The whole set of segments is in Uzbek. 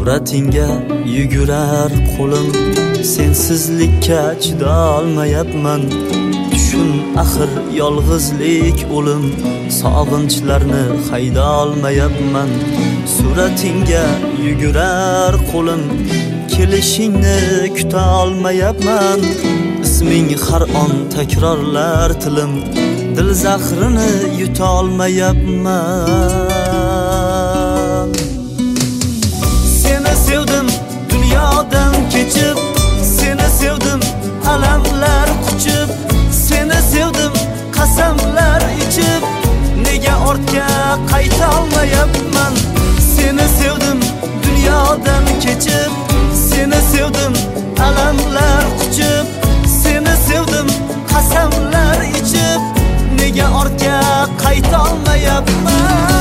Suratingga yugurar qo'lim, sensizlikka chida olmayapman. Tushun axir yolg'izlik o'lim, sog'inchlarni hayda olmayapman. Suratingga yugurar qo'lim, kelishingni kuta olmayapman. Isming har on takrorlar tilim, dil zahrini yuta olmayapman. Seni sevdim dunyodan kechib, seni sevdim alamlar quchib, seni sevdim qasamlar ichib, nega ortga qayta olmayapman. Seni sevdim dunyodan kechib, seni sevdim alamlar quchib, seni sevdim qasamlar ichib, nega ortga qayta olmayapman.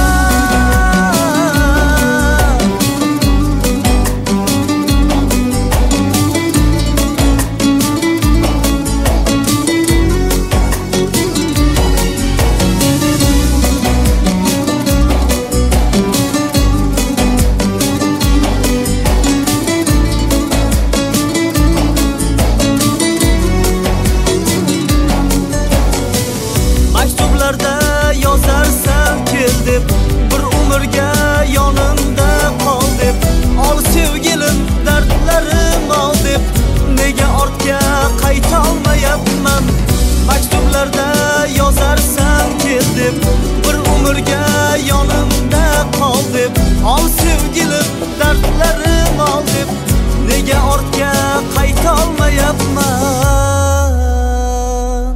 Yozarsan kel deb, bir umrga yonimda qol deb, ol sevgilim dardlarim ol deb, nega ortga qayta olmayapman. Maktublarda yozarsan kel deb, bir umrga yonimda qol deb, ol sevgilim dardlarim ol deb, nega ortga qayta olmayapman.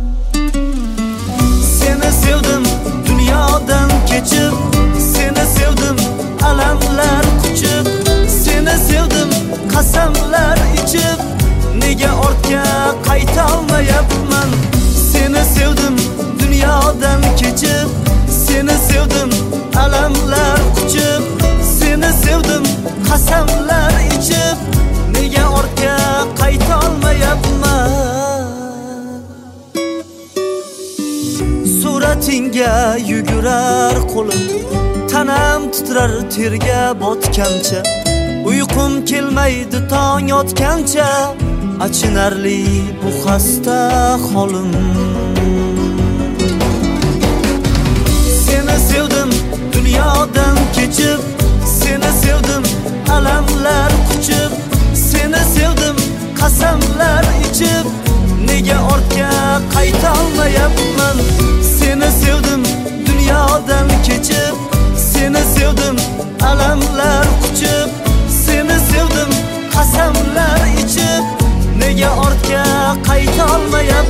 Seni sevdim dunyodan kechib, seni sevdim alamlar quchib, seni sevdim qasamlar ichib, nega ortga qayta olmayapman. Seni sevdim dunyodan kechib, seni sevdim alamlar quchib, seni sevdim qasamlar ichib, nega ortga qayta olmayapman. Suratingga yugurar qo'lim, tanam titrar terga botgancha, uyqum kelmaydi tong otgancha, achinarli bu xasta holim. Seni sevdim dunyodan kechib, seni sevdim alamlar quchib, seni sevdim qasamlar ichib, nega ortga qayta olmayapman. Seni sevdim dunyodan kechib, seni sevdim alamlar quchib, seni sevdim qasamlar ichib, nega ortga qayta olmayapman.